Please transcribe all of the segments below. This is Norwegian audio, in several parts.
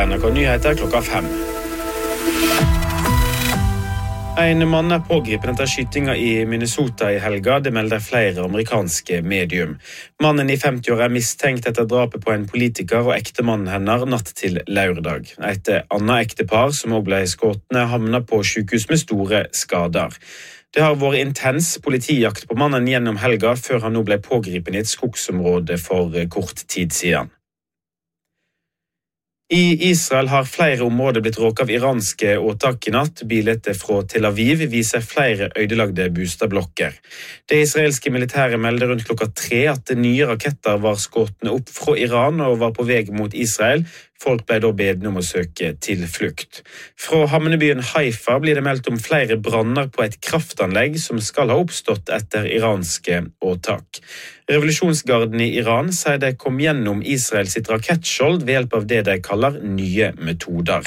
NRK Nyheter klokka 5. En mann pågripet etter skytinga I Minnesota I helga, det melder flere amerikanske medium. Mannen I 50 år mistenkt etter drapet på en politiker og ektemannen hennes natt til lørdag. Et annet ektepar som også ble skutt havnet på sykehus med store skader. Det har vært intens politijakt på mannen gjennom helga før han nå ble pågripet I et skogsområde for kort tid siden. I Israel har flere områder blitt råket av iranske åtak I natt. Bilder fra Tel Aviv viser flere ødelagte bostadblokker. Det israelske militære melder rundt klokka 3 at nye raketter var skutt opp fra Iran og var på vei mot Israel. Folk ble da bedt om å søke tilflukt. Fra havnebyen Haifa blir det meldt om flere branner på et kraftanlegg som skal ha oppstått etter iranske åtak. Revolusjonsgarden I Iran sier de kom gjennom Israel sitt rakettskjold ved hjelp av det de kaller nye metoder.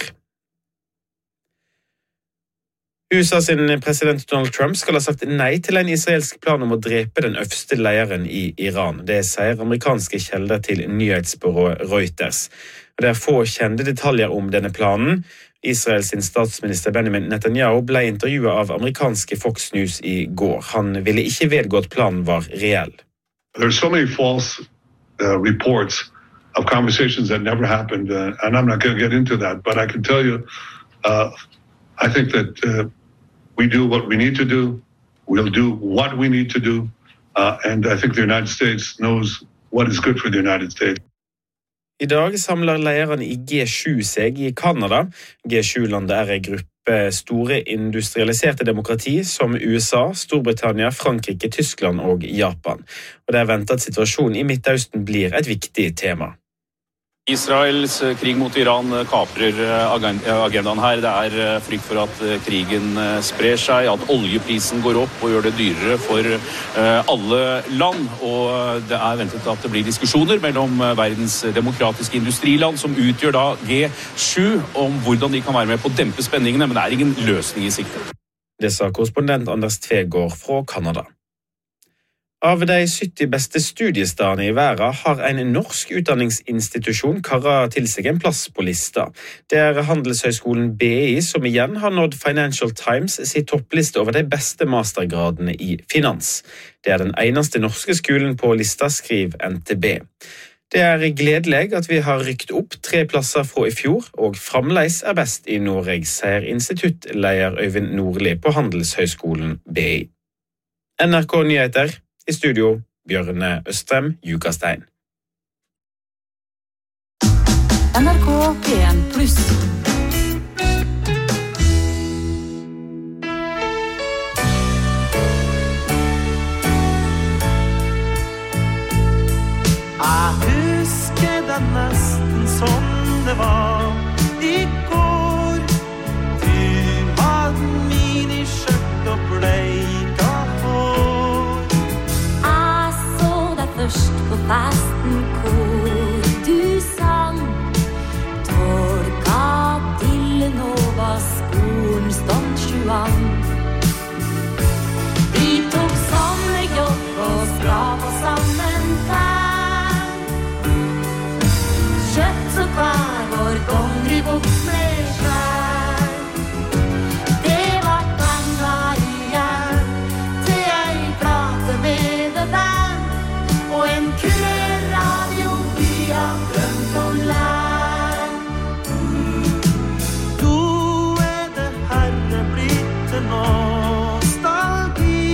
USA sin president Donald Trump skal ha sagt nei til en israelsk plan om å drepe den øverste lederen I Iran. Det sier amerikanske kilder til nyhetsbyrået Reuters. Det få kjente detaljer om denne planen. Israels statsminister Benjamin Netanyahu ble intervjuet av amerikanske Fox News I går. Han ville ikke vedgå at planen var reell. There are so many false reports of conversations that never happened, and I'm not going to get into that, but I can tell you, I think that we do what we need to do, we'll do what we need to do, and I think the United States knows what is good for the United States. I dag samler lederne I G7 seg I Kanada. G7-landet en gruppe store industrialiserte demokrati som USA, Storbritannia, Frankrike, Tyskland og Japan. Og det ventet at situasjonen I Midtøsten blir et viktig tema. Israels krig mot Iran kaprer agendaen her. Det frykt for at krigen sprer seg, at oljeprisen går opp og gjør det dyrere for alle land. Og det ventet at det blir diskusjoner mellom verdens demokratiske industriland som utgjør da G7 om hvordan de kan være med på å dempe spenningene, men det ingen løsning I sikte. Det sa korrespondent Anders Tvegård fra Kanada. Av de 70 beste studiestedene I verden har en norsk utdanningsinstitusjon karret til seg en plass på lista. Det Handelshøyskolen BI som igjen har nådd Financial Times sin toppliste over de beste mastergradene I finans. Det den eneste norske skolen på lista, skriver NTB. Det gledelig at vi har rykt opp 3 plasser fra I fjor, og fremdeles best I Norge, sier instituttleder Øyvind Nordli på Handelshøyskolen BI. NRK Nyheter. I studio, Bjørne Østrem, Jukastein. NRK P1 Plus. Jeg husker det nesten som det var I går. Du hadde miniskjørt og bleika hår. Først på festen hvor du sang Tolka Dylan og var skolens Don Juan. Vi tok sommerjobb og skrapa sammen fær. Kjøpt så hver vår dongeribuks med skjær. Det var penger igjen til ei plate med det der. Og en kuleradio vi har drømt om lær. Nå det herre blitt en nostalgi.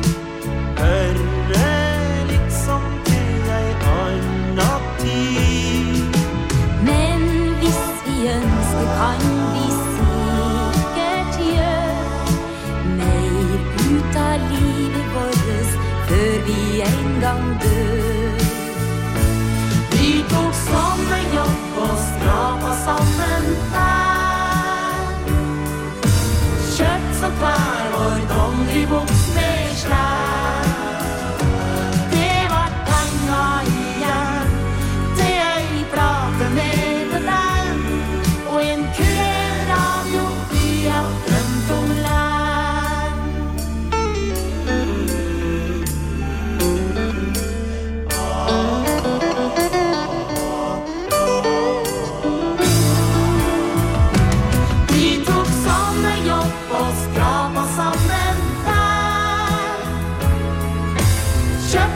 Hører liksom til ei annen tid. Men hvis vi ønsker kan vi sikkert gjøre mer ut av livet vårt før vi en gang dør. Vi tok sommerjobb og skrapa sammen fær. Kjøpt så hver vår dongeribuks med slær. Det var penger igjen til ei plate med det der. Og en kuleradio vi har drømt om lær.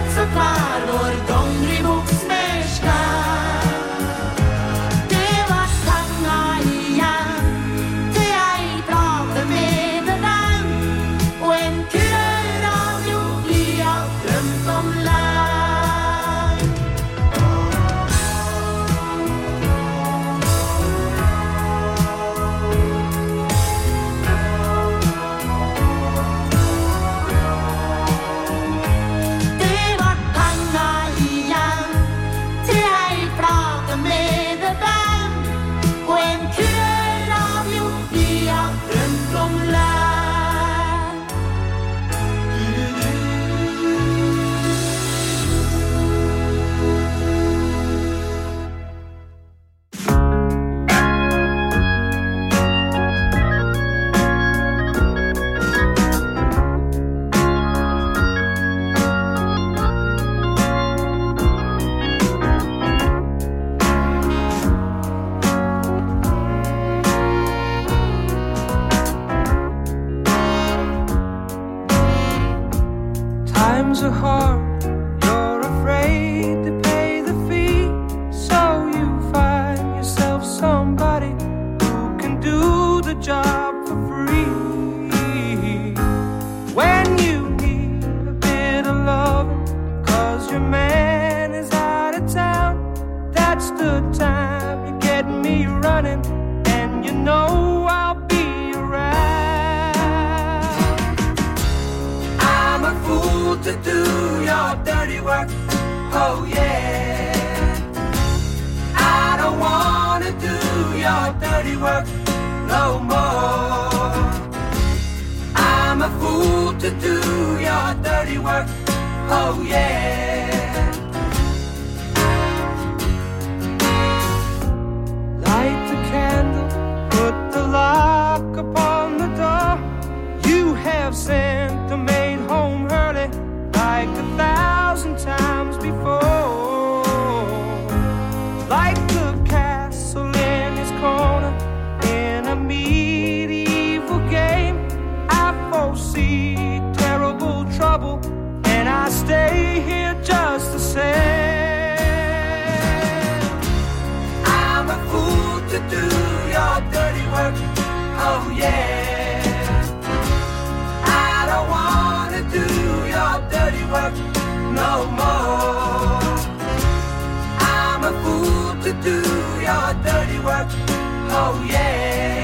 så klar vår dongeribuks med skær. Det var tanga igjen til jeg prater med dem, og en kurradio vi har drømt om lær. Det var tanga igjen til jeg prater med dem, og en kurradio vi har drømt om lær. Times are hard, you're afraid to pay the fee, so you find yourself somebody who can do the job for free. When you need a bit of love, 'cause your man is out of town, that's the time you get me running, and you know I'll be around. I'm a fool to do your dirty work, oh yeah. I don't wanna do your dirty work no more. I'm a fool to do your dirty work, oh yeah. Light the candle, put the lock upon the door. You have sent the maid home early like 1,000 times before. Like the castle in his corner in a medieval game, I foresee terrible trouble, and I stay here just the same. I'm a fool to do your dirty work, oh yeah. I don't wanna do your dirty work no more. I'm a fool to do your dirty work, oh yeah.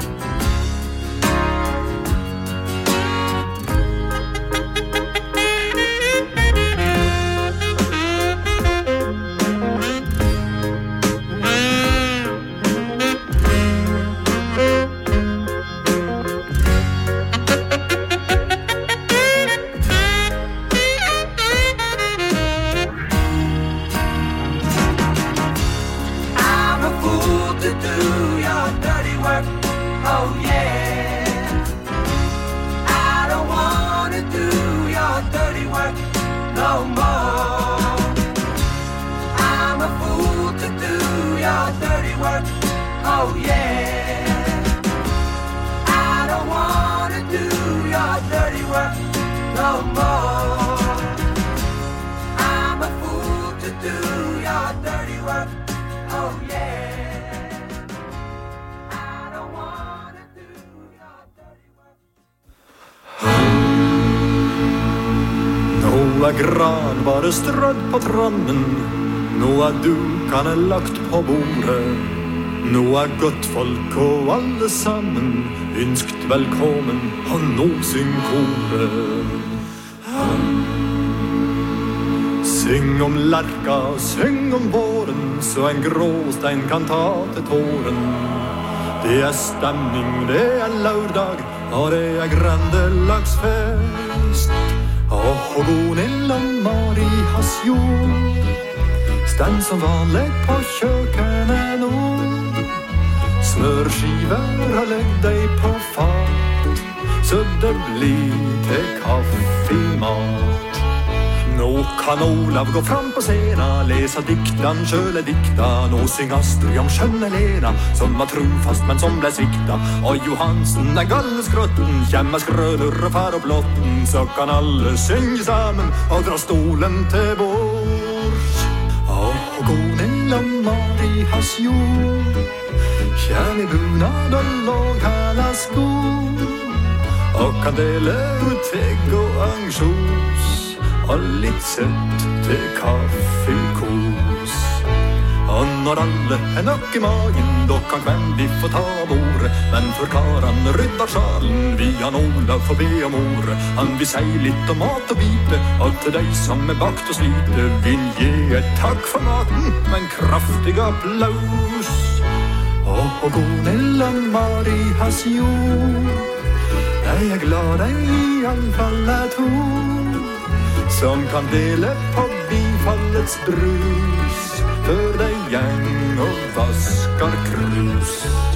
I'm a fool to do your dirty work, oh yeah. I don't wanna do your dirty work no more. I'm a fool to do your dirty work, oh yeah. I don't wanna do your dirty work no more. I'm a fool to do your dirty work, oh yeah. I don't wanna do your dirty work. Nå gran bare strødd på trannen, nå dukene lagt på bordet, nå godt folk og alle sammen ønskt velkommen, og nå syng koret. Syng om lærka, syng om våren, så en gråstein kan ta til tåren. Det stemning, det lørdag, og det grendelagsfest. Og Gunilla Mari has jord, stand som vanlig på kjøkkenet nå. Smørskiver og legg deg på fat, så det blir til kaffe mat. Nå kan Olav gå fram på scena, lesa diktan, sjøle dikta. Nå syng Astrid om skjønne Lena, som var trofast, men som ble svikta. Og Johansen galleskrotten, kjemmer skrøner og far opp lotten. Så kan alle synge sammen og dra stolen til bords. Og Gunilla Mari has jord, kjærlig bunad og låghæla sko. Og kan dele ut egg og ansjos, og litt søtt til kaffekos. Og når alle nok I magen, da kan Kvendi få ta bordet. Men for karan rydder sjalen, vi han Olav får be om ordet. Han vil si litt om mat og bite, og til deg som bakt og slite vil gi et takk for maten, men kraftig applaus. Og Gunilla Mari has jord, jeg glad I alle fall to, som kan dele på bifallets brus, før de gjeng og vaskar krus.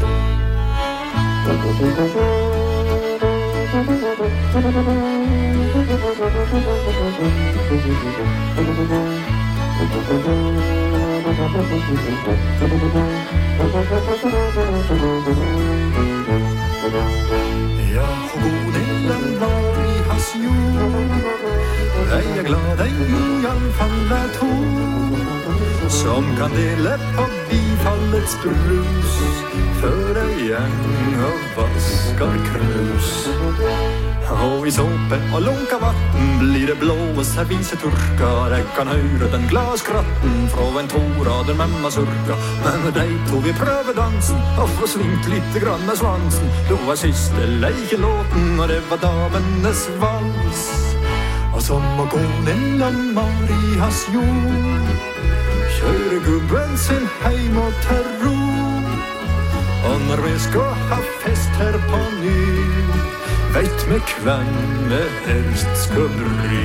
Ja, Gunilla Mari has jord, jeg glad I alle fall to, som kan dele på bifallets brus, før de gjeng og vaskar krus. Og I såpe og lunka vatten blir det blå serviseturka. Jeg kan høre den glaskratten fra en torader mamma surka. Men med deg tog vi prøve dansen og få svingt litt grann med svansen. Det var siste leikelåten, og det var damennes vals. Og som å Gunilla Mari has jord, kjøre gubben sin heim og til ro. Og når vi skal ha fest her på ny, vet vi hvem vi helst skal bry.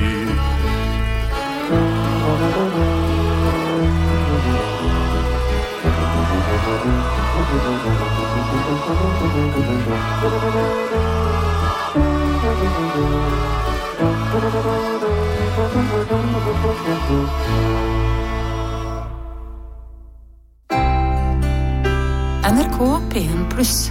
NRK P1+.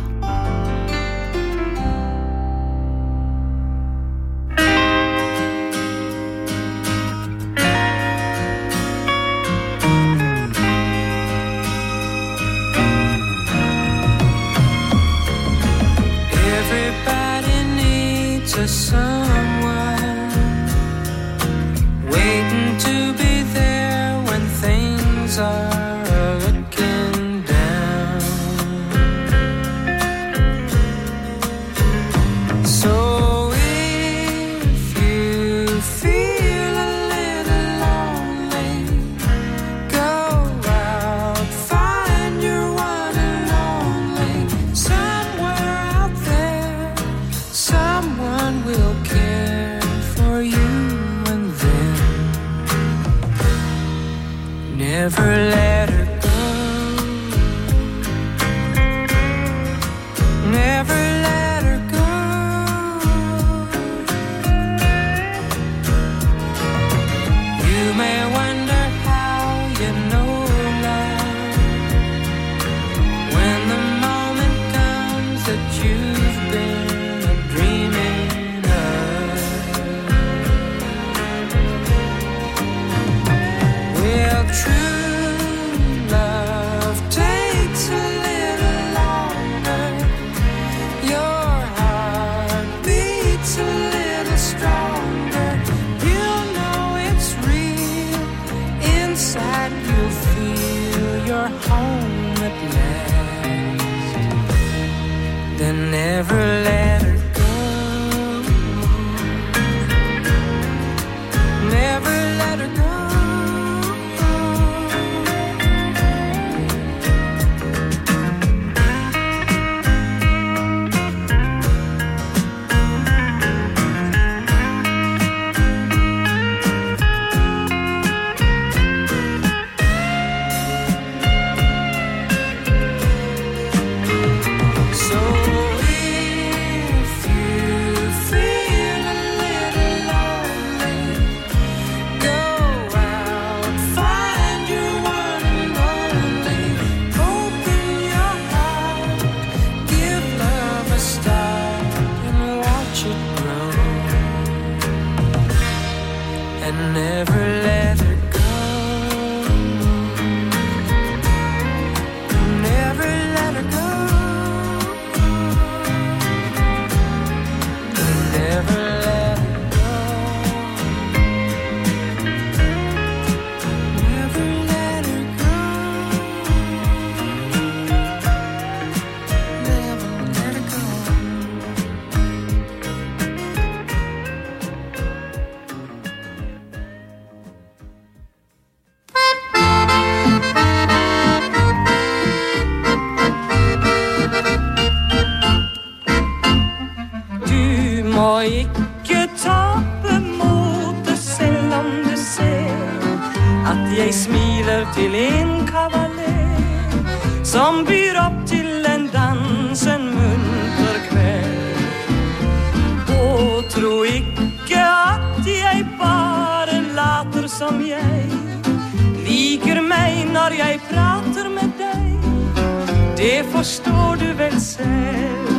Til en kavaler som byr op til en dans en munter kveld. Og tro ikke at jeg bare later som jeg liker meg når jeg prater med deg. Det forstår du vel selv.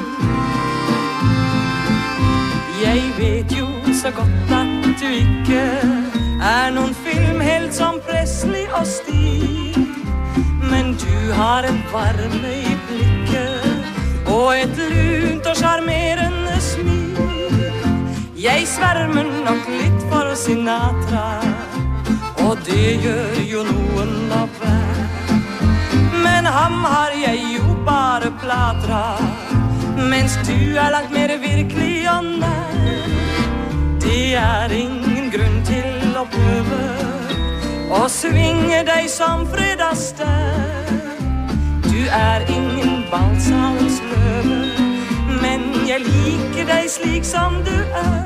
Jeg vet jo så godt at du ikke noen filmhelt som Presley og Steve. Men du har en varme i blikket og et lunt og charmerende smil. Jeg svermer nok litt for Sinatra, og det gjør jo noen av hver. Men ham har jeg jo bare platra, mens du langt mer virkelig og nær. Det ingen grunn til å prøve og svinge deg som fredagsstær. Du ingen balsalens løve, men jeg liker deg slik som du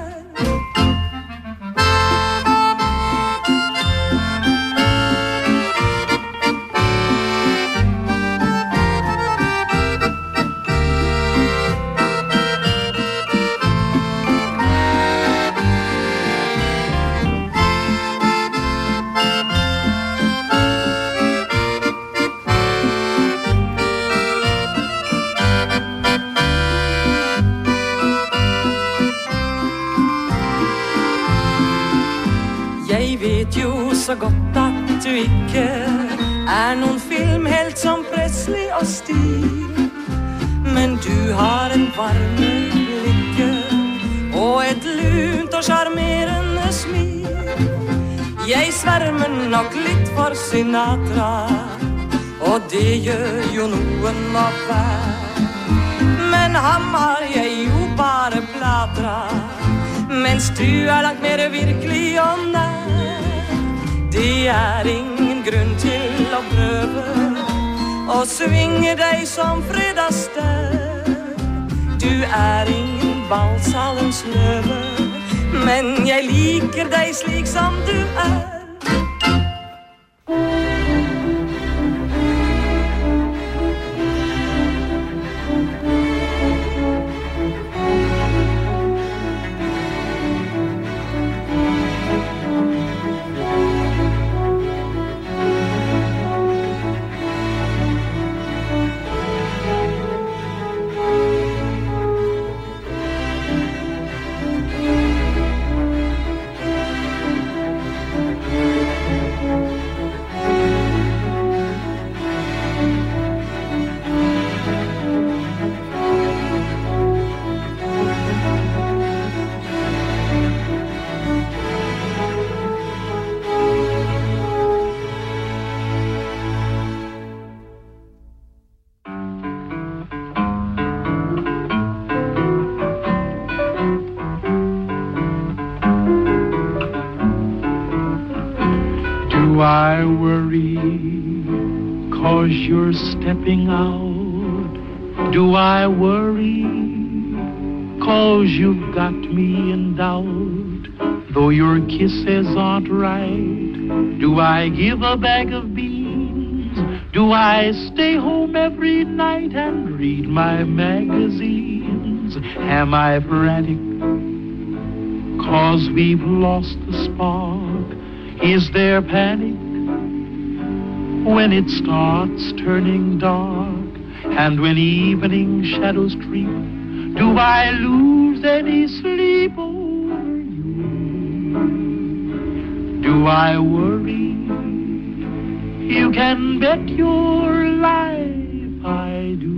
så godt at du ikke noen filmhelt som Presley og Steve. Men du har en varme i blikket og et lunt og charmerende smil. Jeg svermer nok litt for Sinatra, og det gjør jo noen av hver. Men ham har jeg jo bare platra, mens du langt mer virkelig og nær. Det ingen grunn til å prøve å svinge deg som fredagsstær. Du ingen balsalens løve, men jeg liker deg slik som du I worry 'cause you're stepping out? Do I worry 'cause you've got me in doubt? Though your kisses aren't right, do I give a bag of beans? Do I stay home every night and read my magazines? Am I frantic 'cause we've lost the spark? Is there panic when it starts turning dark? And when evening shadows creep, do I lose any sleep over you? Do I worry? You can bet your life I do.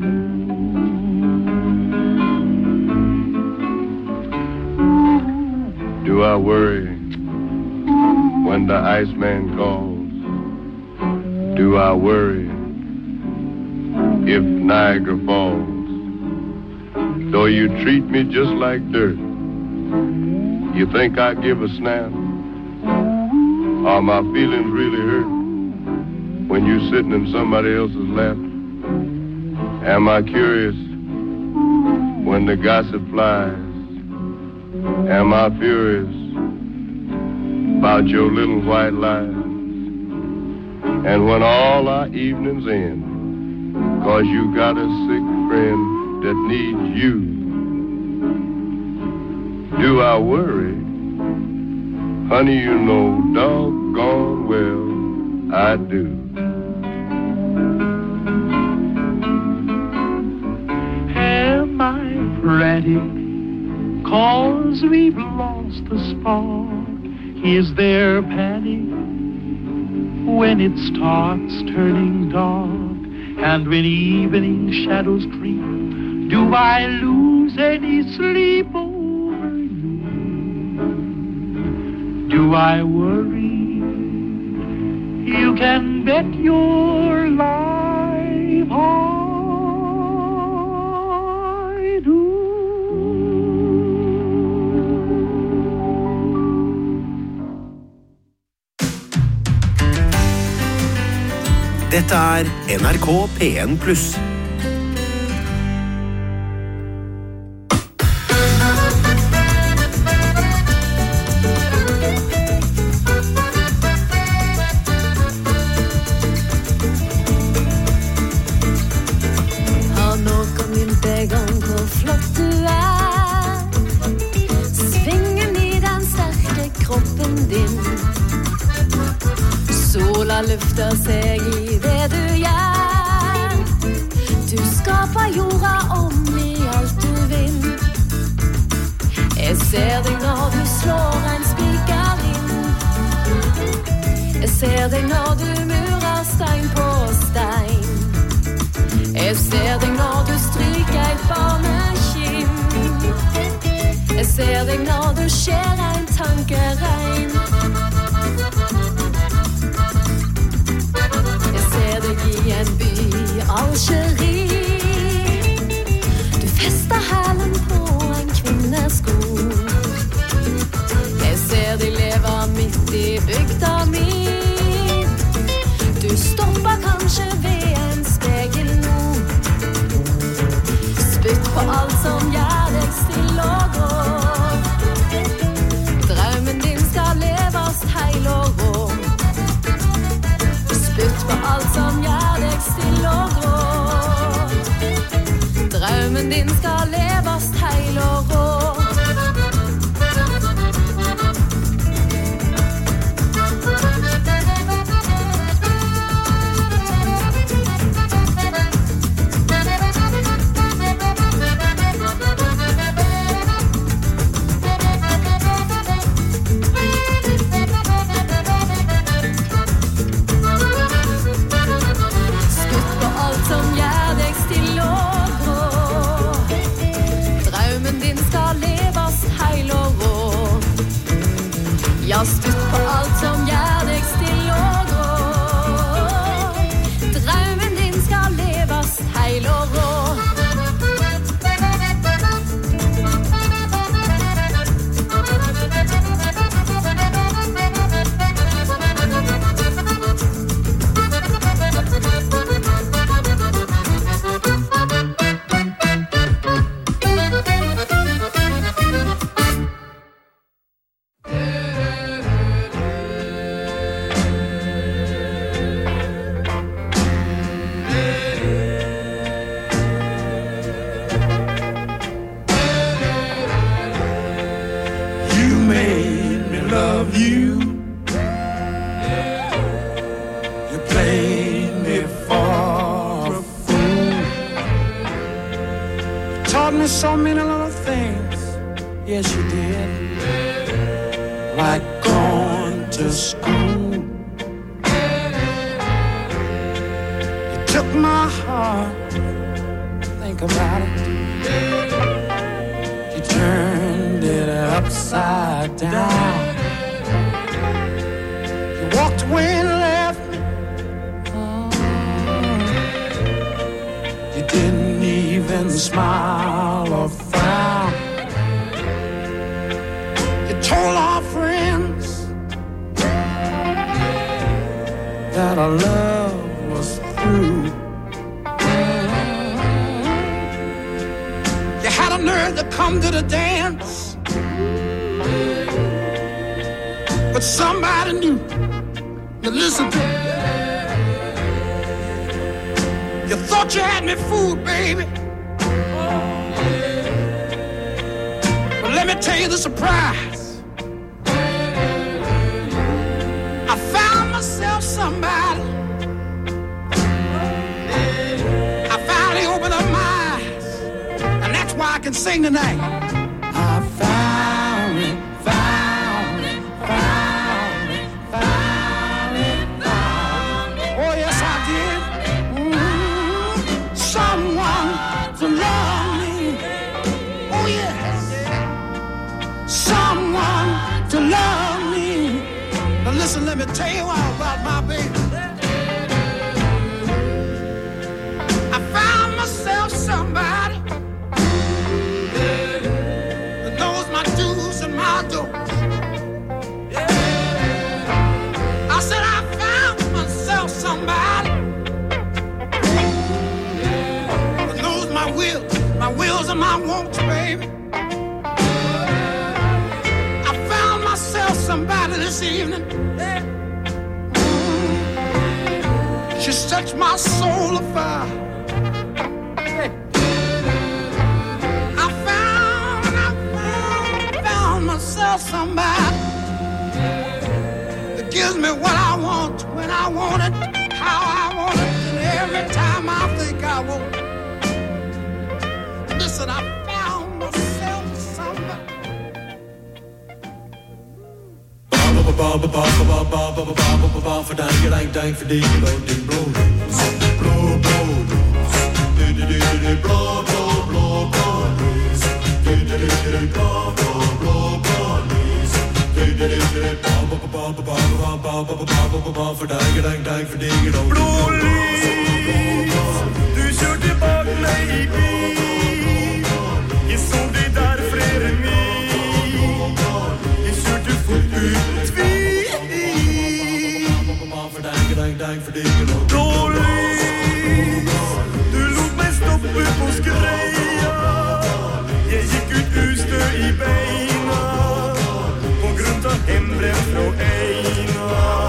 Do I worry when the Iceman calls? Do I worry if Niagara falls? Though you treat me just like dirt, you think I give a snap? Are my feelings really hurt when you sitting in somebody else's lap? Am I curious when the gossip flies? Am I furious about your little white lies? And when all our evenings end, 'cause you got a sick friend that needs you, do I worry? Honey, you know doggone well I do. Am I frantic 'cause we've lost the spark? Is there panic when it starts turning dark? And when evening shadows creep, do I lose any sleep over you? Do I worry? You can bet your life I do. Dette NRK P1+. Har noen minnet deg om hvor flott du Svingen I den sterke kroppen din. Sola lufter seg I det du gjør. Du skaper jorda om I alt du vil. Jeg ser deg når du slår en spiker inn. Jeg ser deg når du murer stein på stein. Jeg ser deg når du stryker et barnekinn. Jeg ser deg når du skjer en tankeregn. I en by Algerie. Du fester hælen på en kvinnesko. Jeg ser de lever midt I bygda mi. Du stopper kanskje ved en spegel nå. Spytt på alt som gjør deg still og grå. Drømmen din skal leves heil og rå. Spytt på alt som gjør deg still og grå. Drømmen din skal leves heil og rå. Ja, spytt på alt som gjør deg still og grå. Drømmen din skal leves heil og rå. So many little things, yes you did. Like going to school. You took my heart, think about it. You turned it upside down. You walked away and left me. You didn't even smile or frown. You told our friends that our love was through. You had a nerve to come to the dance, but somebody knew to listen to me. You thought you had me fooled, baby, but let me tell you the surprise. I found myself somebody. I finally opened up my eyes, and that's why I can sing tonight. I found it, found it, found it, found it, found it. Oh yes, I did. Someone to love me. Oh yes, someone to love me. Now listen, let me tell you all about my baby. I found myself somebody that knows my do's and my don'ts. I said I found myself somebody that knows my wills and my wants, baby. I found myself somebody this evening. She sets my soul afire. I found myself somebody that gives me what I want, when I want it, how I want it, and every time I think I want it. Listen, I found myself somebody. Du kjørte bak meg i bil. Jeg så deg der flere mil. Jeg kjørte fort ut tvil. Blå lys, du lot meg stoppe på skreia. Jeg gikk ut ustø i beina på grunn av hembrem fra Eina.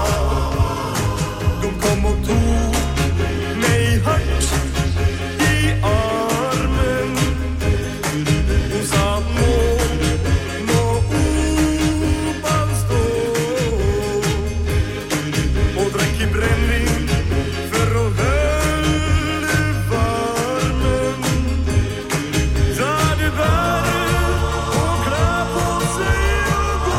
De kom og tog meg hardt i armen og sa må opan stå og drikke brennvin for å holde varmen. Da det bare å kla på seg og gå.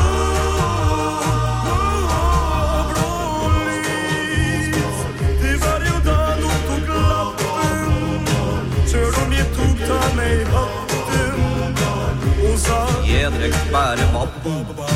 Blå lys, det var jo da noen tok lappen, selv om jeg tok ta meg hatten og sa Jeg drekk bare vatten.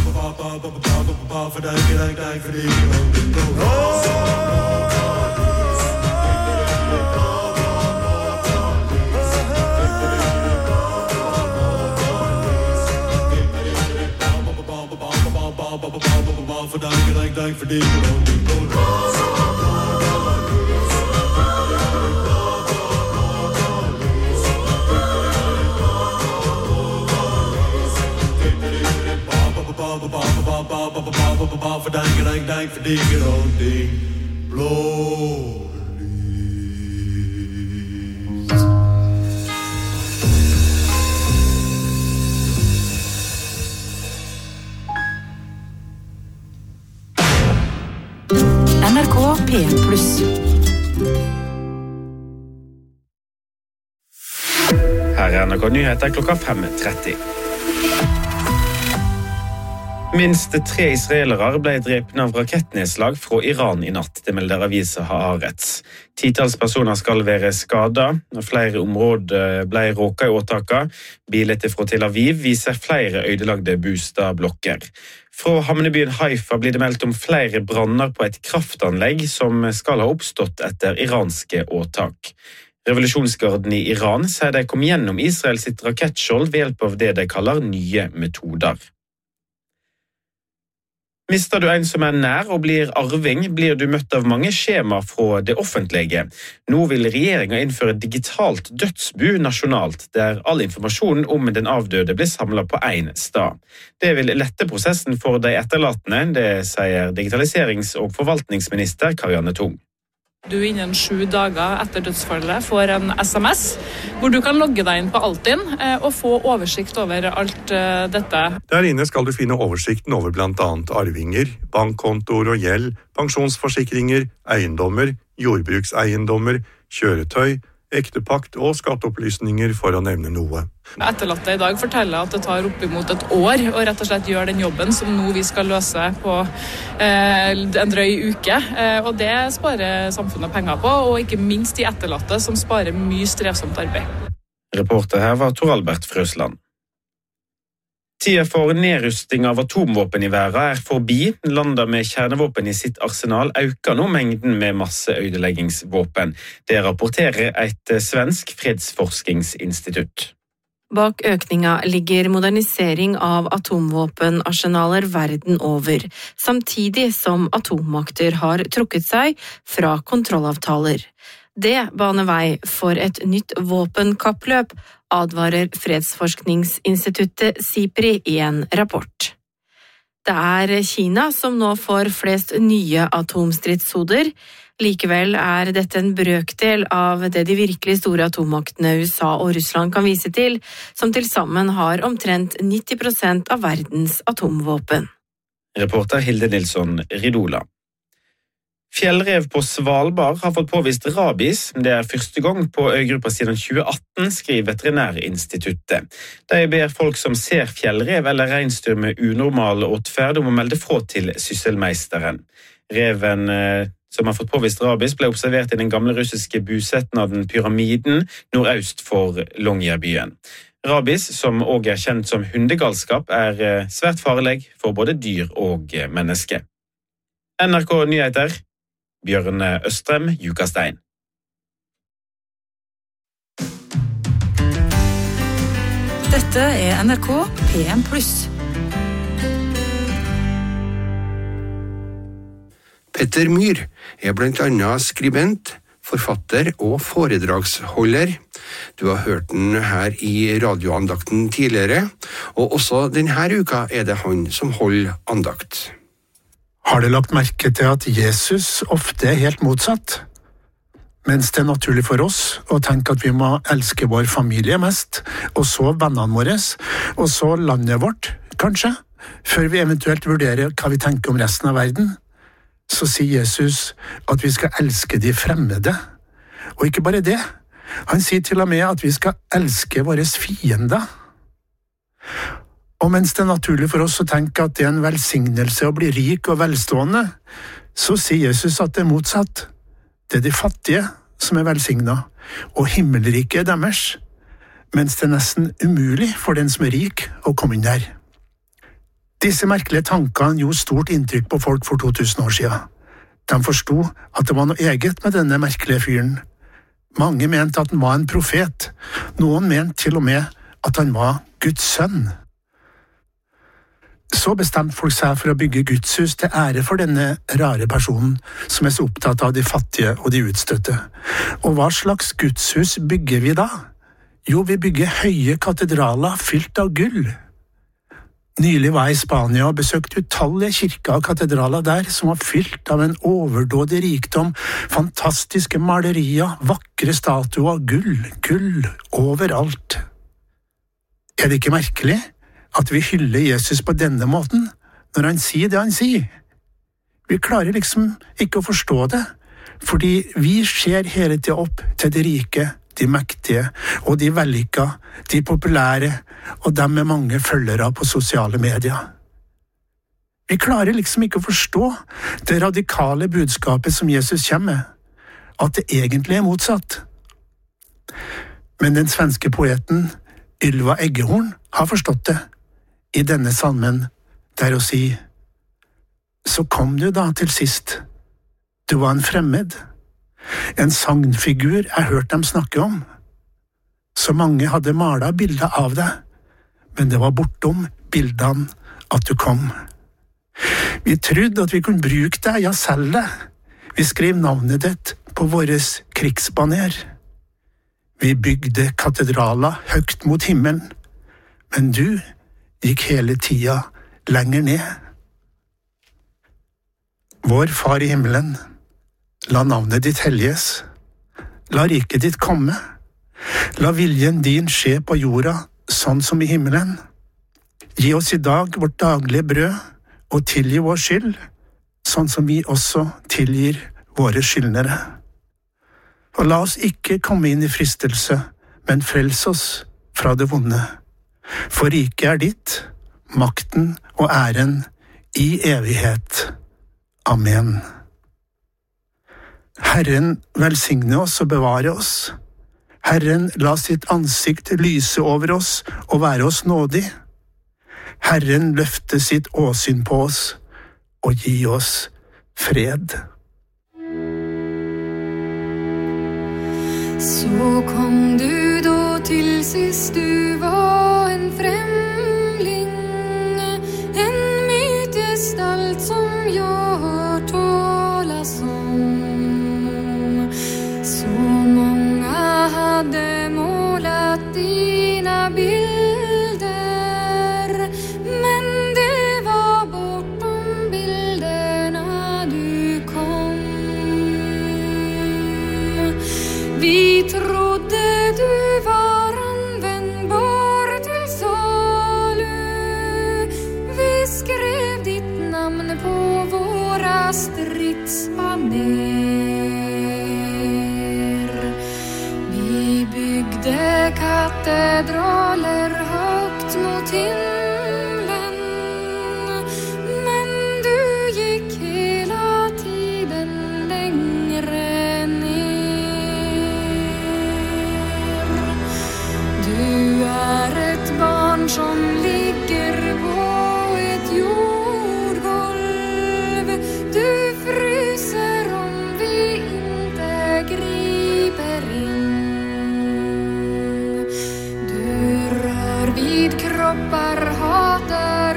NRK P1+. Her er NRK Nyheter klokka 5:30. Minst 3 israelere ble drept av rakettnedslag fra Iran i natt, det melder avisa Haaretz. 10-talls personer skal være skadet, og flere områder ble råket i åtaka. Bilder fra Tel Aviv viser flere ødelagte bostadsblokker. Fra havnebyen Haifa blir det meldt om flere branner på et kraftanlegg som skal ha oppstått etter iranske åtak. Revolusjonsgarden i Iran sier de kom gjennom Israel sitt rakettskjold ved hjelp av det de kaller nye metoder. Mister du en som nær og blir arving, blir du møtt av mange skjema fra det offentlige. Nå vil regjeringen innføre digitalt dødsbu nasjonalt, der all informasjonen om den avdøde blir samlet på en sted. Det vil lette prosessen for de etterlatne, det sier digitaliserings- og forvaltningsminister Karianne Tung. Du innen 7 dager etter dødsfallet får en SMS hvor du kan logge deg inn på Altinn og få oversikt over alt dette. Der inne skal du finne oversikten over blant annet arvinger, bankkontoer og gjeld, pensjonsforsikringer, eiendommer, jordbrukseiendommer, kjøretøy, ektepakt og skatteopplysninger for å nevne noe. Etterlatte i dag forteller at det tar opp imot et år og rett og slett gjør den jobben som nå vi skal løse på en drøy uke. Og det sparer samfunnet penger på, og ikke minst de etterlatte som sparer mye strevsomt arbeid. Reporter her var Tor Albert Frøsland. Tida for nedrusting av atomvåpen i verden forbi. Lander med kjernevåpen i sitt arsenal øker nå mengden med masseødeleggingsvåpen. Det rapporterer et svensk fredsforskningsinstitutt. Bak økninga ligger modernisering av atomvåpenarsenaler verden over, samtidig som atommakter har trukket seg fra kontrollavtaler. Det baner vei for et nytt våpenkappløp, advarer fredsforskningsinstituttet SIPRI i en rapport. Det er Kina som nå får flest nye atomstridshoder. Likevel er dette en brøkdel av det de virkelig store atommaktene USA og Russland kan vise til, som til sammen har omtrent 90% av verdens atomvåpen. Reporter Hilde Nilsson Ridola. Fjellrev på Svalbard har fått påvist rabies. Det er første gang på øygruppa siden 2018, skriver Veterinærinstituttet. De ber folk som ser fjellrev eller reinsdyr med unormal åtferd om å melde fra til sysselmeisteren. Reven som har fått påvist rabies ble observert i den gamle russiske bosetnaden Pyramiden nordøst for Longyearbyen. Rabies, som også er kjent som hundegalskap, er svært farlig for både dyr og mennesker. NRK Nyheter, Bjørn Østrem, Jukastein. Dette er NRK PM+. Petter Myhr er blant annet skribent, forfatter og foredragsholder. Du har hørt den her i radioandakten tidligere, og også denne uka er det han som holder andakt. Har du lagt merke til at Jesus ofte er helt motsatt? Mens det er naturlig for oss å tenke at vi må elske vår familie mest, og så vennene våre, og så landet vårt, kanskje, før vi eventuelt vurderer hva vi tenker om resten av verden, så sier Jesus at vi skal elske de fremmede. Og ikke bare det, han sier til og med at vi skal elske våre fiender. Og mens det er naturlig for oss å tenke at det er en velsignelse å bli rik og velstående, så sier Jesus at det er motsatt. Det er de fattige som er velsignet, og himmelriket er deres, mens det er nesten umulig for den som er rik å komme inn der. Disse merkelige tankene gjorde stort inntrykk på folk for 2000 år siden. De forstod at det var noe eget med denne merkelige fyren. Mange mente at han var en profet. Noen mente til og med at han var Guds sønn. Så bestemte folk seg for å bygge Gudshus til ære for denne rare personen som er så opptatt av de fattige og de utstøtte. Og hva slags Gudshus bygger vi da? Jo, vi bygger høye katedraler fylt av gull. Nylig var jeg i Spania og besøkte utallige kirker og katedraler der som var fylt av en overdådig rikdom, fantastiske malerier, vakre statuer, gull overalt. Er det ikke merkelig at vi hyller Jesus på denne måten når han sier det han sier? Vi klarer liksom ikke å forstå det, fordi vi ser hele tiden opp til de rike, de mektige og de vellykka, de populære og dem med mange følgere på sosiale medier. Vi klarer liksom ikke å forstå det radikale budskapet som Jesus kommer med, at det egentlig er motsatt. Men den svenske poeten Ylva Eggehorn har forstått det i denne salmen, der å si: Så kom du da til sist. Du var en fremmed. En sagnfigur jeg hørt dem snakke om. Så mange hadde malet bilder av deg, men det var bortom bildene at du kom. Vi trodde at vi kunne bruke deg, ja selv deg. Vi skrev navnet ditt på våres krigsbaner. Vi bygde katedraler høgt mot himmelen, men du gikk hele tida lenger ned. Vår Far i himmelen, la navnet ditt helliges. La riket ditt komme. La viljen din skje på jorda, sånn som i himmelen. Gi oss i dag vårt daglige brød, og tilgi vår skyld, sånn som vi også tilgir våre skyldnere. Og la oss ikke komme inn i fristelse, men frels oss fra det vonde. For riket er ditt, makten og æren i evighet. Amen. Herren velsigne oss og bevare oss. Herren la sitt ansikt lyse over oss og være oss nådig. Herren løfte sitt åsyn på oss og gi oss fred. Så kom du då till sist, du var en främling, en mytgestalt som jag hört talas om. Så många hade målat dina bilder, men det var bortom bilderna du kom. Vi trodde du var användbar till salu. Vi skrev ditt namn på våra stridsbaner. Vi byggde katedraler högt mot himlen, men du gick hela tiden längre ner. Du är ett barn som ligger på ett jordgolv. Du fryser om vi inte griper in. Du rör vid kroppar, hatar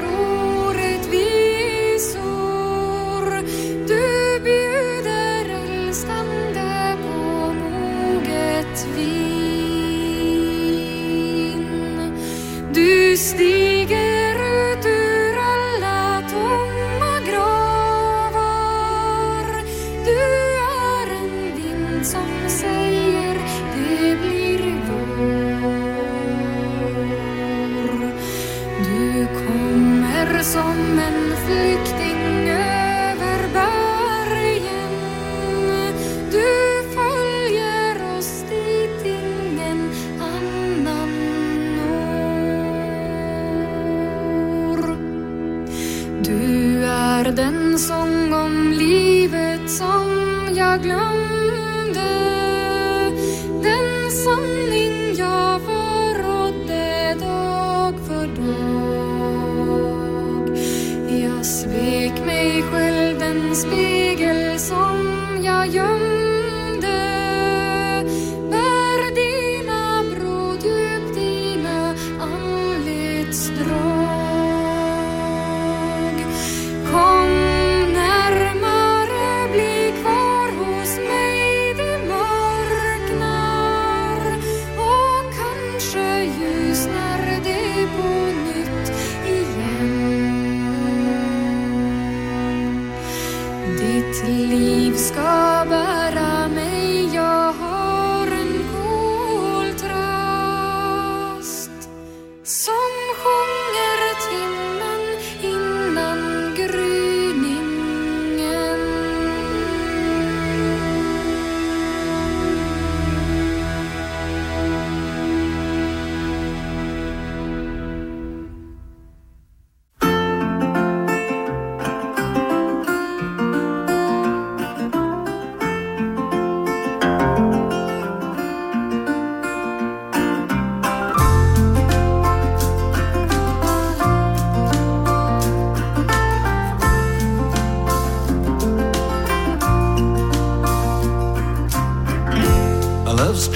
orättvisor. Du bjuder älskande på moget vin. Du stiger ut ur alla tomma gravar. Du är en vind som säger det blir vår. Du kommer som en flykting över bergen. Du följer oss dit ingen annan når. Du är den sång om livet som jag glömde, den sanning jag förrådde dag för dag. Jag svek mig själv, den spegel som jag gömde. Bär dina bråddjup, dina anletsdrag. Kom närmare, bli kvar hos mig, det mörknar. Och kanske ljusnar det på nytt igen. Ditt liv ska bära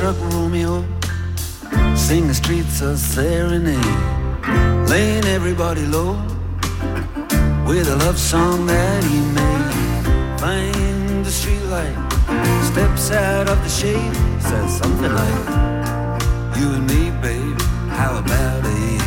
struck Romeo, sing the streets a serenade, laying everybody low with a love song that he made. Find the streetlight, steps out of the shade, says something like, you and me, babe, how about it?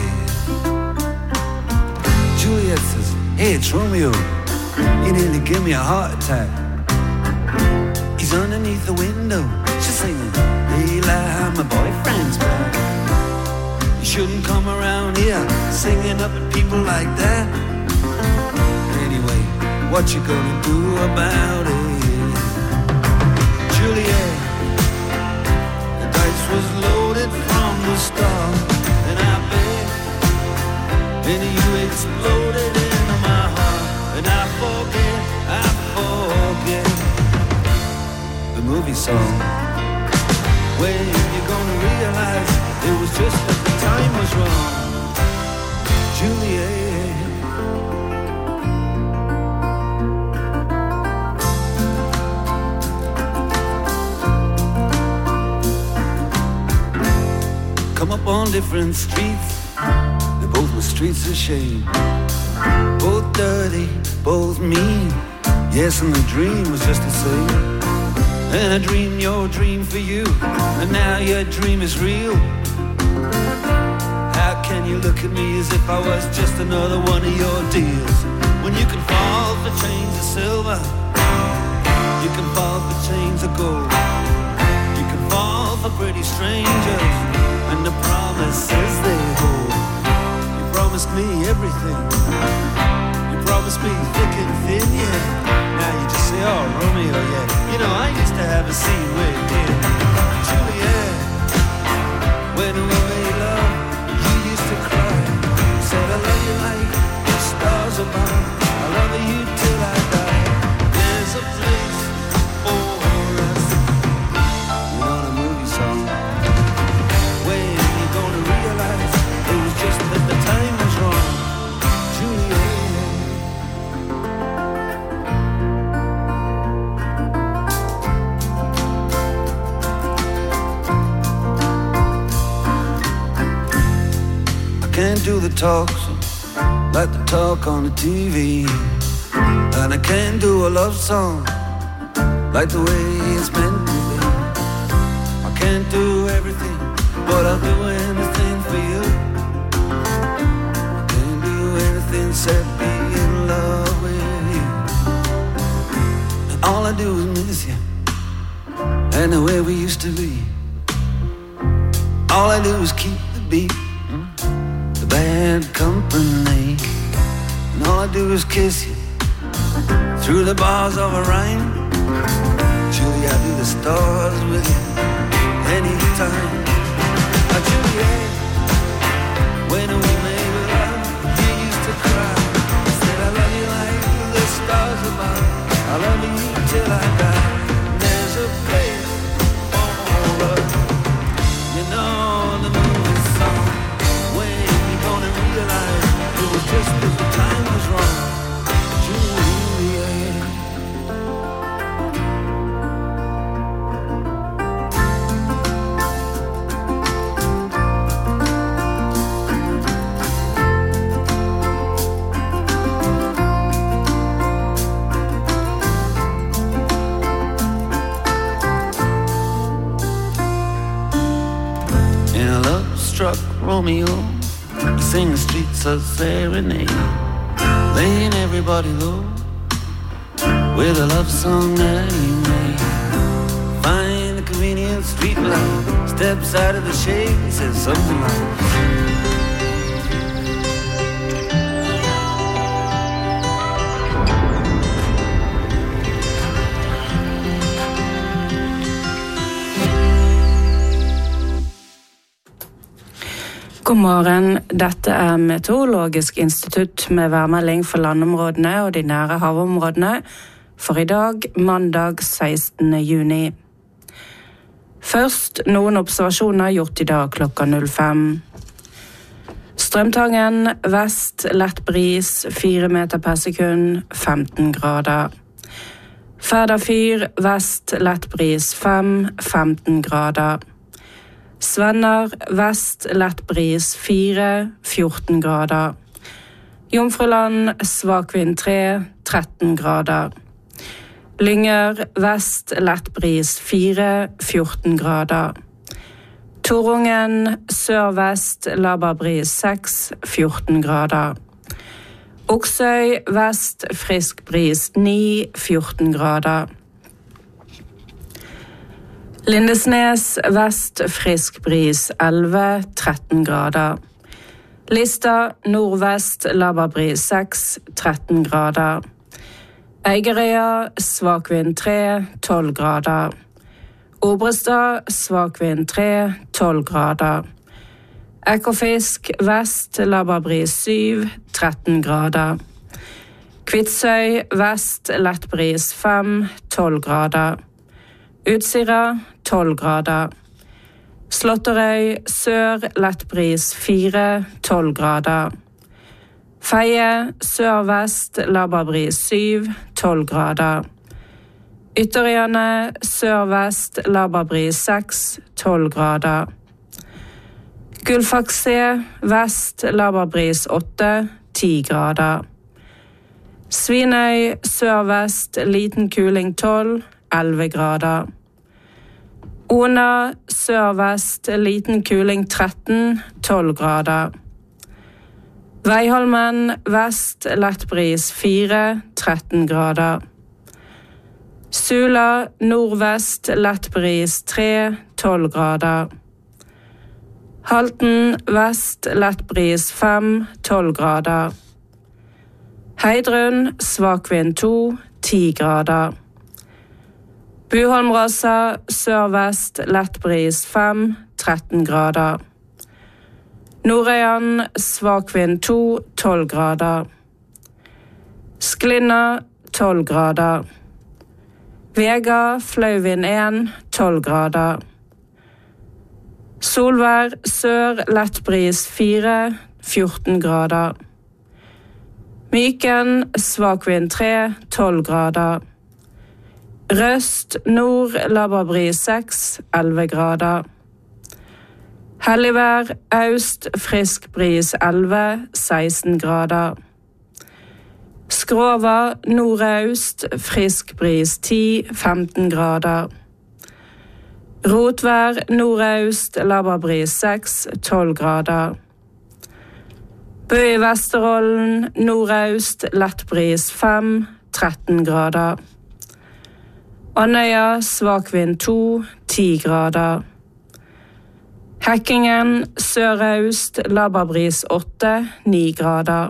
Juliet says, hey, it's Romeo, you nearly give me a heart attack. He's underneath the window, she's singing, Leila, my boyfriend's back. You shouldn't come around here singing up at people like that. Anyway, what you gonna do about it? Juliet, the dice was loaded from the start, and I bet, and you exploded into my heart, and I forget the movie song. When you're gonna realize it was just that the time was wrong, Juliet. Come up on different streets, they both were streets of shame, both dirty, both mean. Yes, and the dream was just the same. And I dreamed your dream for you, and now your dream is real. How can you look at me as if I was just another one of your deals? When you can fall for chains of silver, you can fall for chains of gold, you can fall for pretty strangers and the promises they hold. You promised me everything, you promised me thick and thin, yeah. Now you just say, oh, Romeo, yeah. You know, I used to have a scene with him, Juliet. When we made love, you used to cry. You said, I love you like the stars above. I love you till I die. There's a place for us. You know the movie song. When you gonna realize it was just that the time was wrong, Juliet. Can't do the talks like the talk on the TV, and I can't do a love song like the way it's meant to be. I can't do everything, but I'll do anything for you. I can't do anything except be in love with you. And all I do is miss you and the way we used to be. All I do is keep the beat, bad company, and all I do is kiss you through the bars of a rhyme. Julie, I do the stars with you anytime. Juliet, when we made love, you used to cry. Said I love you like the stars above. I love you till I die. There's a place for us. You know the movie song. Realize it was just as the time was wrong, Juliet. And love struck Romeo, sing the streets a serenade, laying everybody low with a love song that he made. Find the convenient street light, steps out of the shade, he says something like, God morgen, dette Meteorologisk institutt med værmelding for landområdene og de nære havområdene for i dag, mandag 16. juni. Først noen observasjoner gjort i dag klokka 05. Strømtangen, vest, lett bris, 4 meter per sekund, 15 grader. Færdafyr, vest, lett bris, 5, 15 grader. Svenner vest lett bris 4, 14 grader. Jomfruland svak vind 3, 13 grader. Lynger vest lett bris 4, 14 grader. Torungen sør-vest laber bris 6, 14 grader. Oksøy vest frisk bris 9, 14 grader. Lindesnes vest frisk bris 11, 13 grader. Lista nordvest laber bris 6, 13 grader. Eigerøya svak vind 3, 12 grader. Obrestad svak vind 3, 12 grader. Ekofisk vest laber bris 7, 13 grader. Kvitsøy vest lett bris 5, 12 grader. Utsira 12 grader. Slåtterøy sør lett bris 4, 12 grader. Feie sør-vest laber bris 7, 12 grader. Ytterøyene sør-vest laber bris 6, 12 grader. Gullfakse vest laber bris 8, 10 grader. Svinøy sør-vest liten kuling 12, 11 grader. Ona sør-vest liten kuling 13, 12 grader. Veiholmen vest lett bris 4, 13 grader. Sula nordvest lett bris 3, 12 grader. Halten vest lett bris 5, 12 grader. Heidrun svak vind 2, 10 grader. Buholmråsa sør-vest lett bris 5, 13 grader. Nordøyan svak vind 2, 12 grader. Sklinna 12 grader. Vega flau vind 1, 12 grader. Solvær sør lett bris 4, 14 grader. Myken svak vind 3, 12 grader. Røst nord laber bris 6, 11 grader. Helligvær øst frisk bris 11, 16 grader. Skrova nordøst frisk bris 10, 15 grader. Rotvær nordøst laber bris 6, 12 grader. Bø i Vesterollen nordøst lett bris 5, 13 grader. Andøya svak vind 2, 10 grader. Hekkingen sørøst laber bris 8, 9 grader.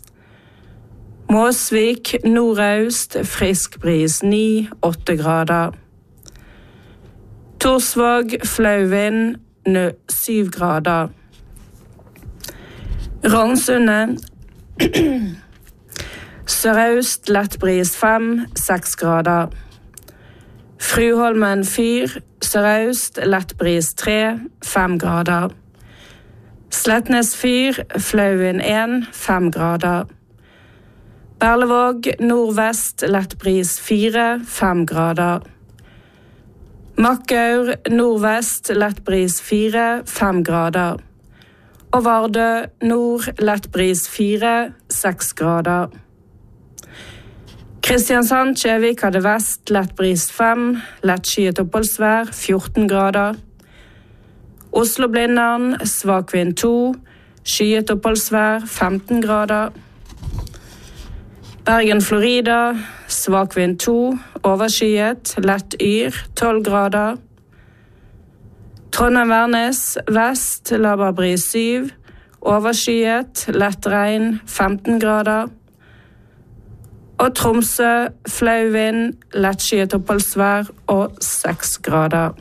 Måsvik nordøst frisk bris 9, 8 grader. Torsvåg flau vind 7 grader. Rognsundet sørøst lett bris 5, 6 grader. Fruholmen fyr sørøst lett bris 3, 5 grader. Sletnes fyr flau vind 1, 5 grader. Berlevåg nordvest lett bris 4, 5 grader. Makkaur nordvest lett bris 4, 5 grader. Og Vardø nord lett bris 4, 6 grader. Kristiansand-Kjevik hadde vest lett bris 5, lett skyet oppholdsvær 14 grader. Oslo-Blindern svak vind 2, skyet oppholdsvær 15 grader. Bergen-Florida svak vind 2, overskyet, lett yr 12 grader. Trondheim-Værnes vest laber bris 7, overskyet, lett regn 15 grader. Og Tromsø flau vind, lett skyet oppholdsvær og 6 grader.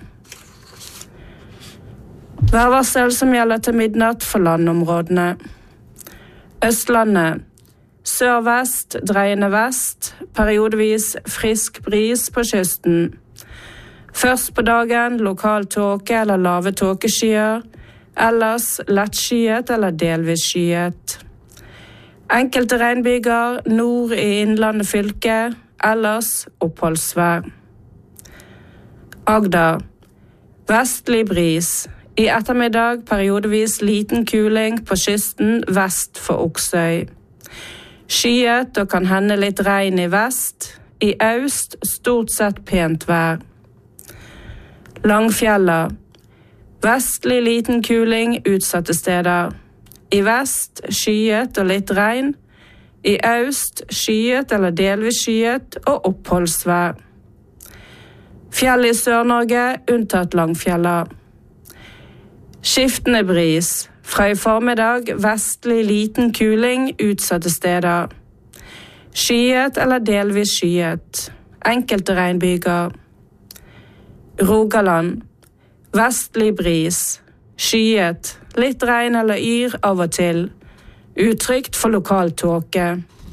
Værvarsel som gjelder til midnatt for landområdene. Østlandet sør-vest, dreiende vest, periodevis frisk bris på kysten. Først på dagen lokal tåke eller lave tåkeskyer, ellers lett skyet eller delvis skyet. Enkelte regnbyger nord i Innlandet fylke, ellers oppholdsvær. Agder vestlig bris, I ettermiddag periodevis liten kuling på kysten vest for Oksøy. Skyet og kan hende litt regn i vest. I øst stort sett pent vær. Langfjella. Vestlig liten kuling utsatte steder. I vest skyet og litt regn. I øst skyet eller delvis skyet og oppholdsvær. Fjell i Sør-Norge unntatt Langfjella. Skiftende bris. Fra i formiddag vestlig liten kuling utsatte steder. Skyet eller delvis skyet. Enkelte regnbyger. Rogaland. Vestlig bris. Skyet. Litt regn eller yr av og til. Utrygt for lokal tåke.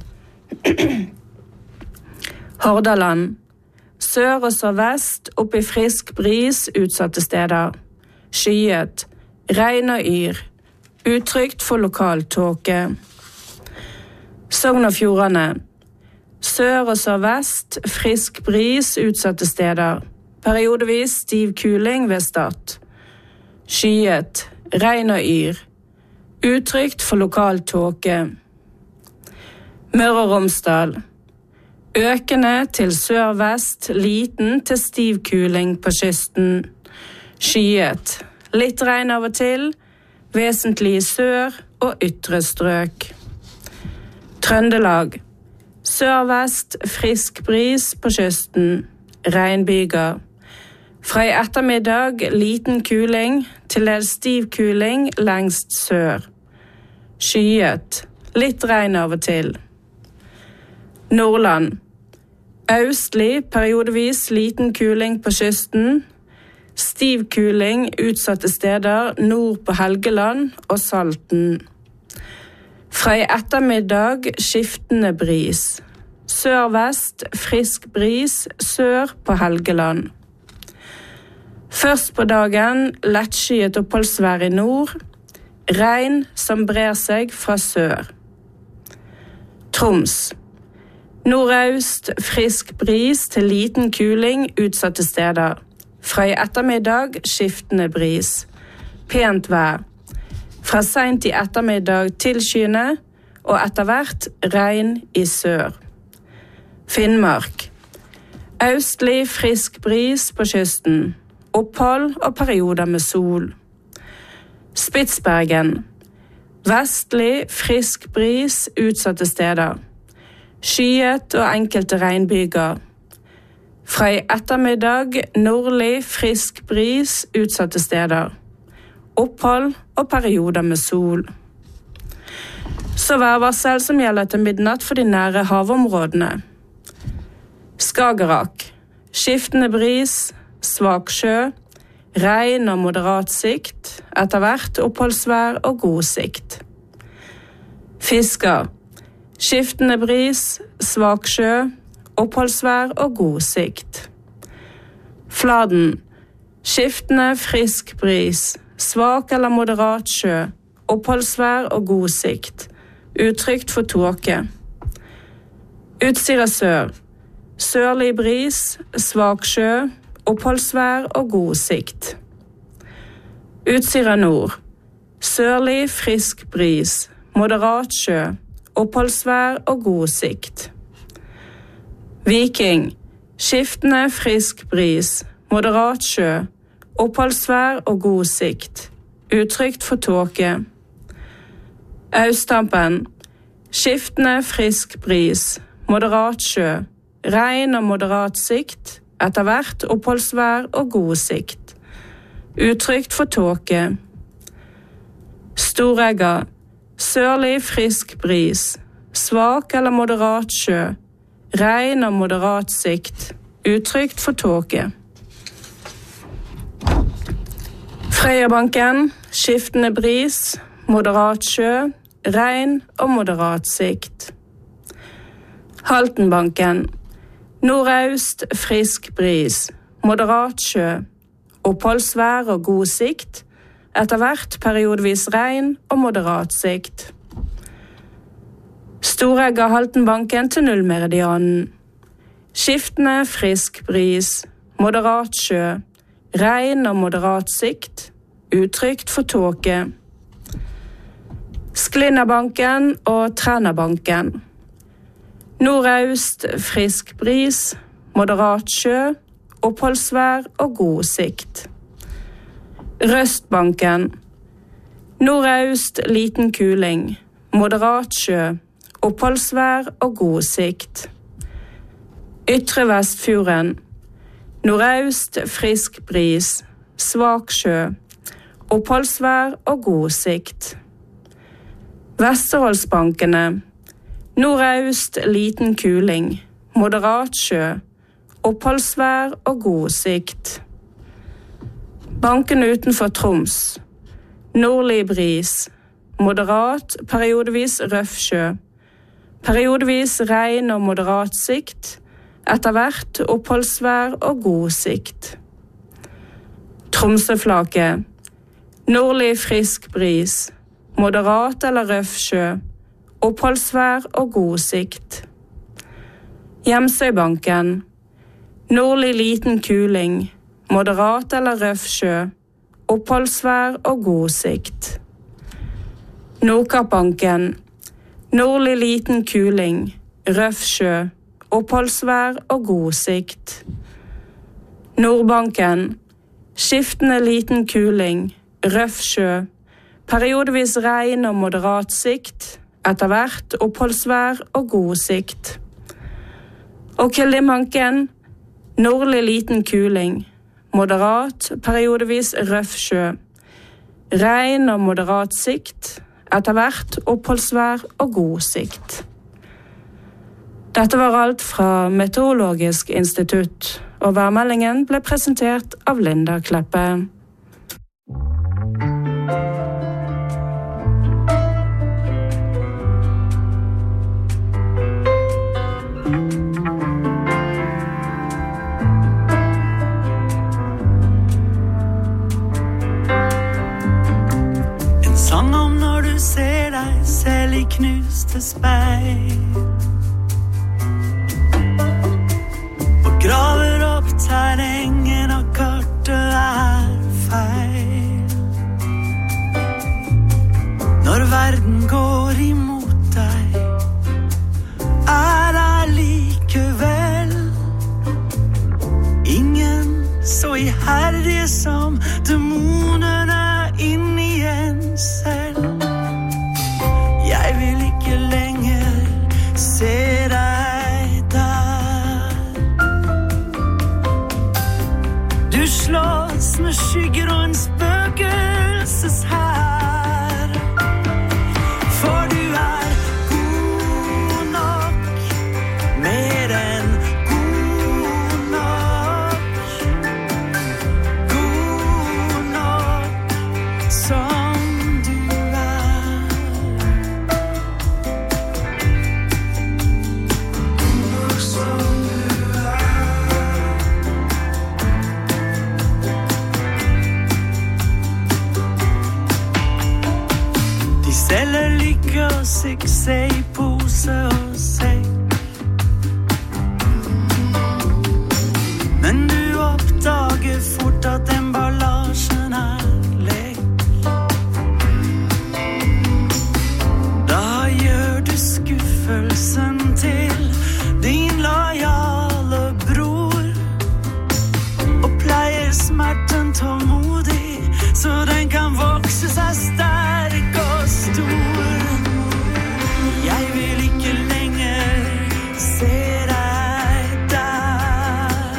Hordaland. Sør og sørvest opp i frisk bris utsatte steder. Skyet. Regn og yr. Utrygt for lokal tåke. Sogn og Fjordane. Sør og sørvest frisk bris utsatte steder. Periodevis stiv kuling ved Stad. Skyet. Regn og yr. Utrygt for lokal tåke. Møre og Romsdal. Økende til sør-vest, liten til stiv kuling på kysten. Skyet. Litt regn av og til, vesentlig i sør og ytre strøk. Trøndelag. Sør-vest, frisk bris på kysten. Regnbyger. Fra i ettermiddag liten kuling til en stiv kuling lengst sør. Skyet. Litt regn av og til. Nordland. Østlig, periodevis liten kuling på kysten. Stiv kuling utsatte steder nord på Helgeland og Salten. Fra i ettermiddag skiftende bris. Sør-vest frisk bris sør på Helgeland. Først på dagen lettskyet oppholdsvær i nord. Regn som brer seg fra sør. Troms. Nordøst frisk bris til liten kuling utsatte steder. Fra i ettermiddag skiftende bris. Pent vær. Fra sent i ettermiddag tilskyende og etter hvert regn i sør. Finnmark. Østlig frisk bris på kysten. Opphold og perioder med sol. Spitsbergen. Vestlig frisk bris utsatte steder. Skyet og enkelte regnbyger. Fra i ettermiddag nordlig frisk bris utsatte steder. Opphold og perioder med sol. Så værvarsel som gjelder til midnatt for de nære havområdene. Skagerrak. Skiftende bris, svak sjø, regn og moderat sikt, etter hvert oppholdsvær og god sikt. Fisker. Skiftende bris, svak sjø, oppholdsvær og god sikt. Fladen. Skiftende frisk bris, svak eller moderat sjø, oppholdsvær og god sikt. Utrygt for tåke. Utsira sør. Sørlig bris, svak sjø, oppholdsvær og god sikt. Utsira nord. Sørlig frisk bris, moderat sjø, oppholdsvær og god sikt. Viking. Skiftende frisk bris, moderat sjø, oppholdsvær og god sikt. Utrygt for tåke. Austtampen. Skiftende frisk bris, moderat sjø, regn og moderat sikt, etter hvert oppholdsvær og god sikt. Utrygt for tåke. Storegga. Sørlig frisk bris, svak eller moderat sjø, regn og moderat sikt, utrygt for tåke. Frøyabanken, skiftende bris, moderat sjø, regn og moderat sikt. Haltenbanken, nordøst frisk bris, moderat sjø, oppholdsvær og god sikt, etter hvert periodevis regn og moderat sikt. Storegga Haltenbanken til nullmeridianen. Skiftende frisk bris, moderat sjø, regn og moderat sikt, utrygt for tåke. Sklinderbanken og Trænabanken. Nordøst frisk bris, moderat sjø, oppholdsvær og god sikt. Røstbanken. Nordøst liten kuling, moderat sjø, oppholdsvær og god sikt. Ytre Vestfjorden. Nordøst frisk bris, svak sjø, oppholdsvær og god sikt. Vesterholdsbankene. Nordøst liten kuling, moderat sjø, oppholdsvær og god sikt. Banken utenfor Troms. Nordlig bris, moderat, periodevis røff sjø, periodevis regn og moderat sikt, etter hvert oppholdsvær og god sikt. Tromsøflaket. Nordlig frisk bris, moderat eller røff sjø, oppholdsvær og god sikt. Hjemsøybanken. Nordlig liten kuling, moderat eller røff sjø, oppholdsvær og god sikt. Nordkappbanken. Nordlig liten kuling, røff sjø, oppholdsvær og god sikt. Nordbanken. Skiftende liten kuling, røff sjø, periodevis regn og moderat sikt, etter hvert oppholdsvær og god sikt. Og Kildemanken. Nordlig liten kuling, moderat, periodevis røff sjø, regn og moderat sikt, etter hvert oppholdsvær og god sikt. Dette var alt fra Meteorologisk institutt, og værmeldingen ble presentert av Linda Kleppe. Sang om når du ser deg selv i knuste speil, og graver opp terrengen og kartet er feil. Når verden går imot deg, er det likevel ingen så iherdige som demonene inni en selv. Jeg vil ikke lenger se deg der. Du slåss med skygger og en spøkelseshær, for du er god nok, mer enn god nok, god nok som du er. Som du er. De selger lykke og suksess i pose og sekk, men du oppdager fort at emballasjen er lekk. Da gjør du skuffelsen til din lojale bror, og pleier smerten tålmodig, så den kan vokse seg sterk og stor. Jeg vil ikke lenger se deg der.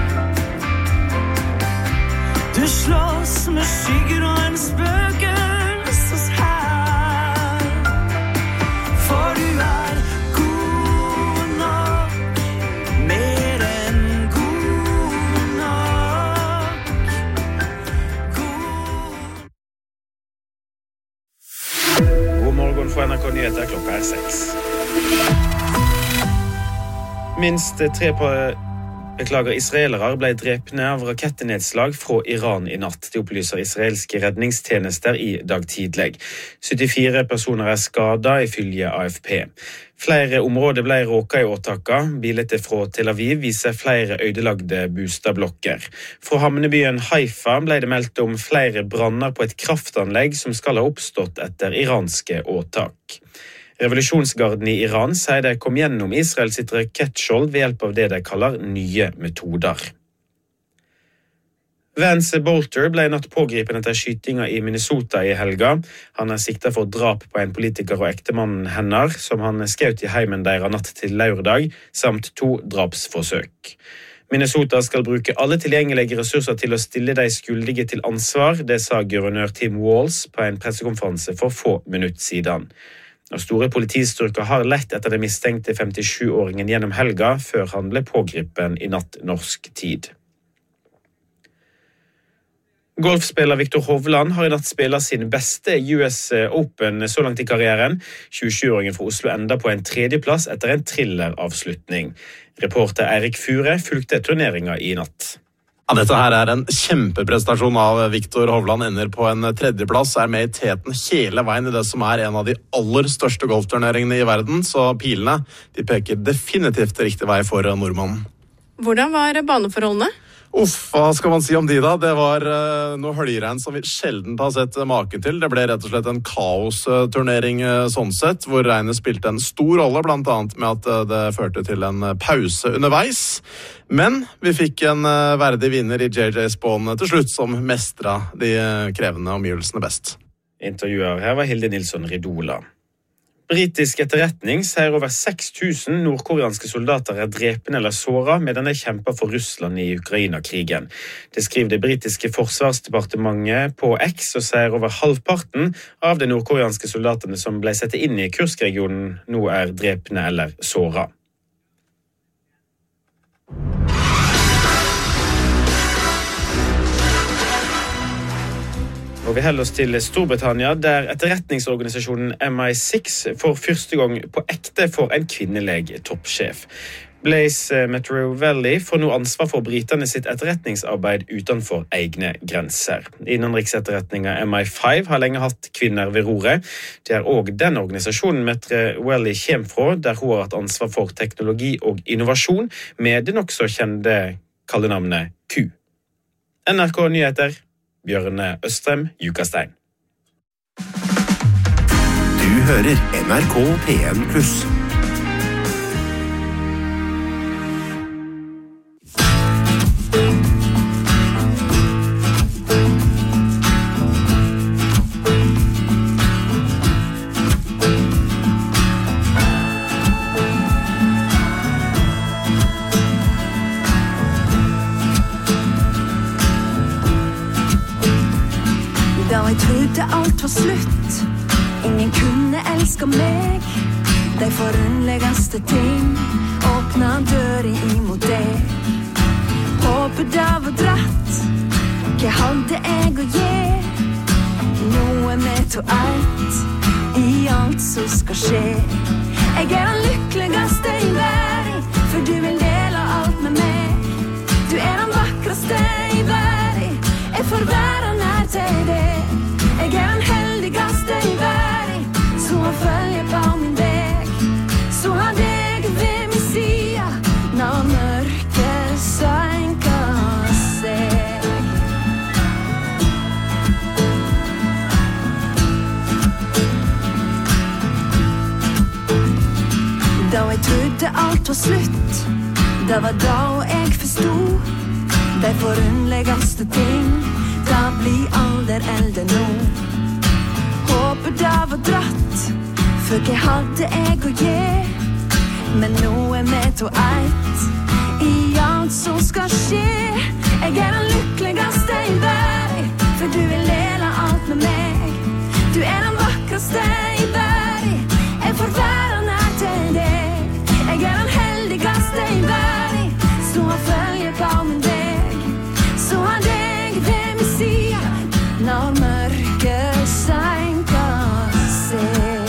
Du slåss med skygger og en spøkelseshær, for du er god nok, mer enn god nok, God morgen fra NRK Nyheter, klokka er 6. Minst Israelere ble drepne av rakettenedslag fra Iran i natt. Det opplyser israelske redningstjenester i dag tidlig. 74 personer skadet ifølge AFP. Flere områder ble råket i åtaka. Bilder fra Tel Aviv viser flere ødelagte bostadsblokker. Fra havnebyen Haifa ble det meldt om flere branner på et kraftanlegg som skal ha oppstått etter iranske åtak. Revolusjonsgarden i Iran sier de kom gjennom Israel sitt rakettskjold ved hjelp av det de kaller nye metoder. Vance Bolter ble natt pågripen etter skytinga i Minnesota i helga. Han siktet for drap på en politiker og ektemannen hennes, som han skjøt i heimen deres natt til lørdag, samt 2 drapsforsøk. Minnesota skal bruke alle tilgjengelige ressurser til å stille de skyldige til ansvar, det sa guvernør Tim Walz på en pressekonferanse for få minutter siden. Og store politistyrker har lett etter det mistenkte 57-åringen gjennom helga, før han ble pågripen i natt norsk tid. Golfspiller Viktor Hovland har i natt spilt sin beste US Open så langt i karrieren. 27-åringen fra Oslo enda på en 3. plass etter en thrilleravslutning. Reporter Eirik Fure fulgte turneringa i natt. Ja, dette her en kjempeprestasjon av Viktor Hovland, ender på en 3. plass, med i teten hele veien i det som en av de aller største golfturneringene i verden, så pilene de peker definitivt riktig vei for nordmannen. Hvordan var baneforholdene? Hva skal man si om de da? Det var noe høljregn som vi sjelden har sett maken til. Det ble rett og slett en kaosturnering sånn sett, hvor regnet spilte en stor rolle, blant annet med at det førte til en pause underveis. Men vi fikk en verdig vinner i JJ Spawn til slutt, som mestret de krevende omgivelsene best. Intervjuer her var Hilde Nilsson Ridola. Britisk etterretning sier over 6000 nordkoreanske soldater drepne eller såret medan de kjemper for Russland i Ukraina-krigen. Det skriver det britiske forsvarsdepartementet på X og sier over halvparten av de nordkoreanske soldatene som ble satt inn i Kursk-regionen nå drepne eller såret. Og vi holder oss til Storbritannia, der etterretningsorganisasjonen MI6 for første gang på ekte får en kvinnelig toppsjef. Blaise Metrovelli får nå ansvar for britene sitt etterretningsarbeid utenfor egne grenser. Innenriksetterretninga MI5 har lenge hatt kvinner ved roret. Det også den organisasjonen Metrovelli kommer fra, der hun har hatt ansvar for teknologi og innovasjon, med det nok så kjente kallenavnet Q. NRK Nyheter, Bjørne Østrem, Jukastein. Du hører NRK P1+. Jeg trodde alt var slutt, ingen kunne elske meg. De forunderligste ting åpna døra imot deg. Håpet det var dratt, hva hadde jeg å gi? Noe med to alt, i alt som skal skje. Jeg den lykkeligste i verden, for du vil dele alt med meg. Du den vakreste i verden, jeg får være nær til deg. Jeg den heldigste i verden, så han følger på min vei. Så har deg ved min sida, når mørket senker seg. Da jeg trodde alt var slutt, det var da jeg forstod de forunderligste ting. Da blir alder elde nå. Håpet det var dratt, for hva hadde jeg å gi? Men noe med to eit, i alt som skal skje. Jeg den lykkeligste i verden, for du vil dele alt med meg. Du den vakreste i verden, jeg får være nær til deg. Jeg den heldigste i verden, så han følger på min vei. Så han deg ved min sida, når mørket senker seg.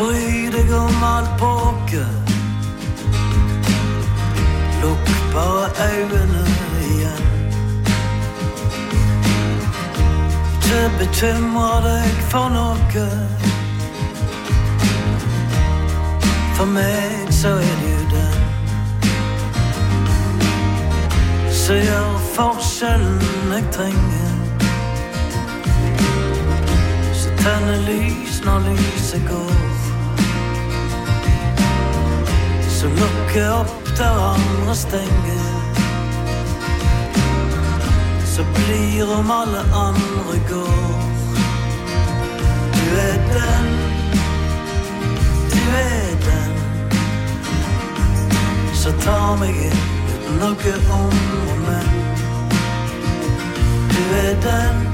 bry deg om alt bråket. Lukk bare øynene igjen. Ikke bekymre deg for noe. For meg så det jo den som gjør forskjellen jeg trenger. Så tenner lys når lyset går. Så lukker opp der andre stenger. Så blir om alle andre går. Du den, du den så tar meg inn uten noe om og men. Du den,